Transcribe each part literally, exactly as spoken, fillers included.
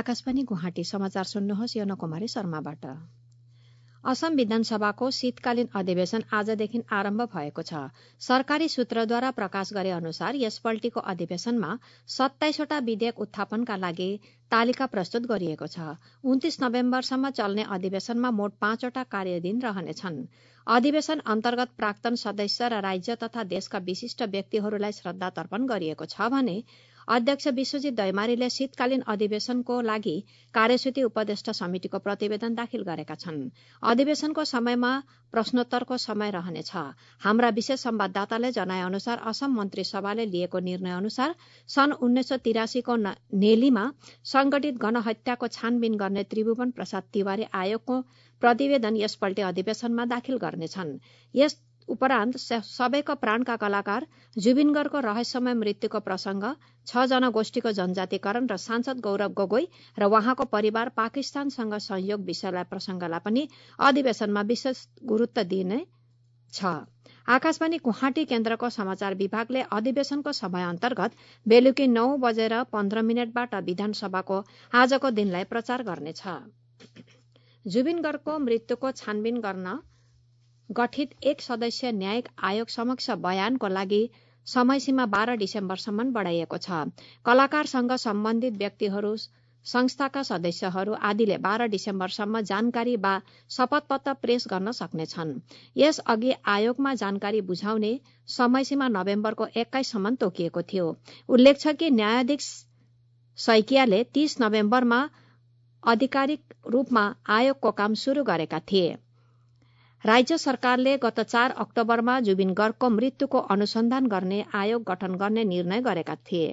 आकाशवाणी गुवाहाटी समाचार सुन्नुहोस् यौन कुमारी शर्माबाट। असम विधानसभाको शीतकालीन अधिवेशन आजदेखि आरम्भ भएको छ। सरकारी सूत्रद्वारा प्रकाश गरे अनुसार यसपल्टिको अधिवेशनमा सत्ताइसवटा विधेयक उत्थापनका लागि तालिका प्रस्तुत गरिएको छ। उन्तीस नोभेम्बरसम्म चल्ने अधिवेशनमा मोट पाँचवटा कार्यदिन रहनेछन्। अधिवेशन अन्तर्गत प्राक्तन सदस्य र राज्य तथा देशका विशिष्ट व्यक्तिहरूलाई श्रद्धा तर्पण गरिएको छ भने अध्यक्ष विश्वजित दैमारीले शीतकालीन अधिवेशनको लागि कार्यसूची उपदेष्टा समितिको प्रतिवेदन दाखिल गरेका छन्। अधिवेशनको समयमा प्रश्नोत्तरको समय रहनेछ। हाम्रा विशेष संवाददाताले जनाए अनुसार असम मन्त्री सभाले लिएको निर्णय अनुसार सन् उन्नाइस सय तिरासीको नेलीमा संगठित गणहत्याको छानबिन गर्ने त्रिभुवन प्रसाद तिवारी आयोगको प्रतिवेदन यसपल्ट अधिवेशनमा दाखिल गर्नेछन्। यस उपरान्त सबैका प्राणका कलाकार जुबिन गर्गको रहस्यमय मृत्युको प्रसंग, छ जनगोष्ठीको जनजातिकरण र सांसद गौरव गोगोई र उहाँको परिवार पाकिस्तानसँग सहयोग विषयलाई प्रसंगलाई पनि अधिवेशनमा विशेष गुरुत्व दिने छ। आकाशवाणी गुवाहाटी केन्द्रको समाचार विभागले अधिवेशनको समय अन्तर्गत बेलुकी नौ बजेर पन्ध्र मिनटबाट विधानसभाको आजको दिनलाई प्रचार गर्नेछ। जुबिन गर्गको मृत्युको छानबिन गर्न गठित एक सदस्यीय न्यायिक आयोग समक्ष बयानको लागि समयसीमा बाह्र डिसेम्बरसम्म बढ़ाइएको छ। कलाकारसँग सम्बन्धित व्यक्तिहरू, संस्थाका सदस्यहरू आदिले बाह्र डिसेम्बरसम्म जानकारी वा शपथपत्र पेश गर्न सक्नेछन्। यस अघि आयोगमा जानकारी बुझाउने समयसीमा नोभेम्बरको एक्काइससम्म तोकिएको थियो। उल्लेख छ कि न्यायाधीश सैकियाले तीस नोभेम्बरमा आधिकारिक रूपमा आयोगको काम शुरू गरेका थिए। राज्य सरकारले गत चार अक्टोबरमा जुबिन गर्गको मृत्युको अनुसन्धान गर्ने आयोग गठन गर्ने निर्णय गरेका थिए।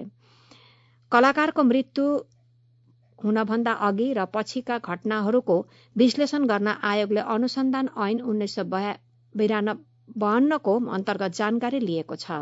कलाकारको मृत्यु हुनभन्दा अघि र पछिका घटनाहरूको विश्लेषण गर्न आयोगले अनुसन्धान ऐन उन्नाइस सय बयान्नब्बेको अन्तर्गत जानकारी लिएको छ।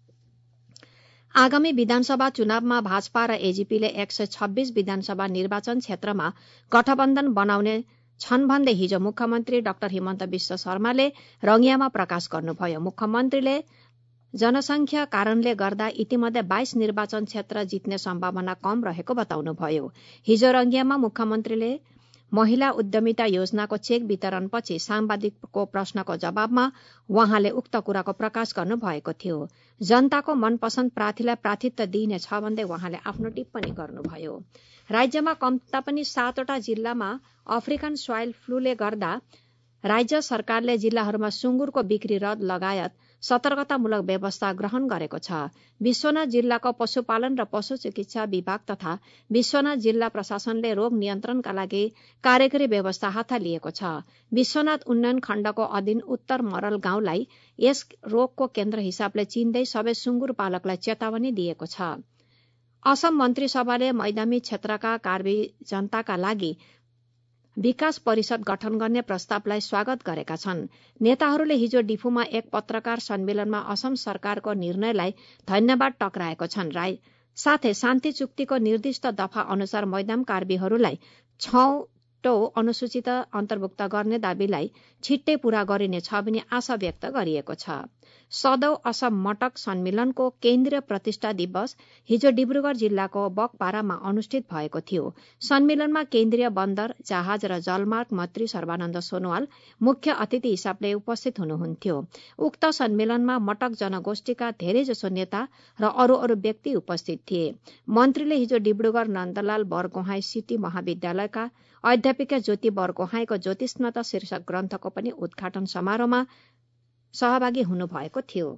आगामी विधानसभा चुनावमा भाजपा र एजीपीले एक सय छब्बीस विधानसभा निर्वाचन क्षेत्रमा गठबन्धन बनाउने छन् भन्दै हिजो मुख्यमन्त्री डाक्टर हिमन्त विश्व शर्माले रङ्गियामा प्रकाश गर्नुभयो। मुख्यमन्त्रीले जनसंख्या कारणले गर्दा इतिमध्ये बाइस निर्वाचन क्षेत्र जित्ने सम्भावना कम रहेको बताउनुभयो। हिजो रङ्गियामा मुख्यमन्त्रीले महिला उद्यमिता योजनाको चेक वितरणपछि साम्बादिकको प्रश्नको जवाबमा उहाँले उक्त कुराको प्रकाश गर्नुभएको थियो। जनताको मनपसन्द प्रार्थीलाई प्रार्थित्व दिइनेछ भन्दै उहाँले आफ्नो टिप्पणी गर्नुभयो। राज्यमा कम्ता पनि सातवटा जिल्लामा अफ्रिकन स्वाइल फ्लूले गर्दा राज्य सरकारले जिल्लाहरूमा सुँगुरको बिक्री रद्द लगायत सतर्कतामूलक व्यवस्था ग्रहण गरेको छ। विश्वनाथ जिल्लाको पशुपालन र पशु चिकित्सा विभाग तथा विश्वनाथ जिल्ला प्रशासनले रोग नियन्त्रणका लागि कार्यकारी व्यवस्था हातलिएको छ। विश्वनाथ उन्नयन खण्डको अधीन उत्तर मरल गाउँलाई यस रोगको केन्द्र हिसाबले चिन्दै सबै सुँगुर पालकलाई चेतावनी दिएको छ। असम मन्त्री सभाले मैदानी क्षेत्रका कार्बी जनताका लागि विकास परिषद गठन गर्ने प्रस्तावलाई स्वागत गरेका छन्। नेताहरूले हिजो डिफूमा एक पत्रकार सम्मेलनमा असम सरकारको निर्णयलाई धन्यवाद टक्राएको छन्। साथै शान्ति चुक्तिको निर्दिष्ट दफा अनुसार मैदान कार्बीहरूलाई छौटौ अनुसूचित अन्तर्भुक्त गर्ने दावीलाई छिट्टै पूरा गरिनेछ भनी आशा व्यक्त गरिएको छ। सदौ असम मटक सम्मेलनको केन्द्रीय प्रतिष्ठा दिवस हिजो डिब्रुगढ़ जिल्लाको बकपारामा अनुष्ठित भएको थियो। सम्मेलनमा केन्द्रीय बन्दर, जहाज र जलमार्ग मन्त्री सर्बानन्द सोनोवाल मुख्य अतिथि हिसाबले उपस्थित हुनुहुन्थ्यो। उक्त सम्मेलनमा मटक जनगोष्ठीका धेरैजसो नेता र अरू अरू व्यक्ति उपस्थित थिए। मन्त्रीले हिजो डिब्रुगढ़ नन्दलाल बरगोहाई सिटी महाविद्यालयका अध्यापिका ज्योति बरगोहाईको ज्योतिष्मता शीर्षक ग्रन्थको पनि उद्घाटन समारोहमा सहभागी हुनुभएको थियो।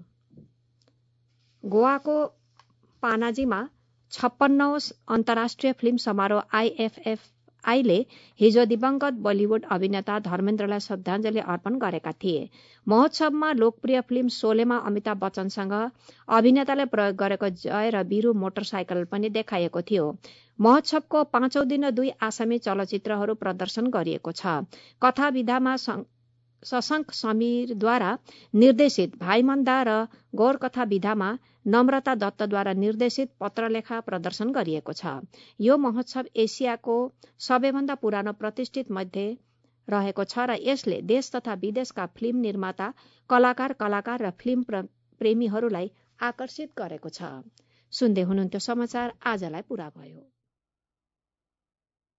गोवाको पानाजीमा छप्पन्नौं अन्तर्राष्ट्रिय फिल्म समारोह आईएफएफआईले हिजो दिवंगत बलिउड अभिनेता धर्मेन्द्रलाई श्रद्धाञ्जली अर्पण गरेका थिए। महोत्सवमा लोकप्रिय फिल्म शोलेमा अमिताभ बच्चनसँग अभिनेताले प्रयोग गरेको जय र वीरू मोटरसाइकल पनि देखाइएको थियो। महोत्सवको पाँचौं दिन दुई आसामी चलचित्रहरू प्रदर्शन गरिएको छ। कथा विधामा शशाङ्क समीरद्वारा निर्देशित भाइमन्दा र गौर कथा विधामा नम्रता दत्तद्वारा निर्देशित पत्रलेखा प्रदर्शन गरिएको छ। यो महोत्सव एसियाको सबैभन्दा पुरानो प्रतिष्ठित मध्ये रहेको छ र यसले देश तथा विदेशका फिल्म निर्माता, कलाकार, कलाकार र फिल्म प्रेमीहरूलाई आकर्षित गरेको छ। सुन्दै हुनुहुन्थ्यो समाचार आजलाई पूरा भयो।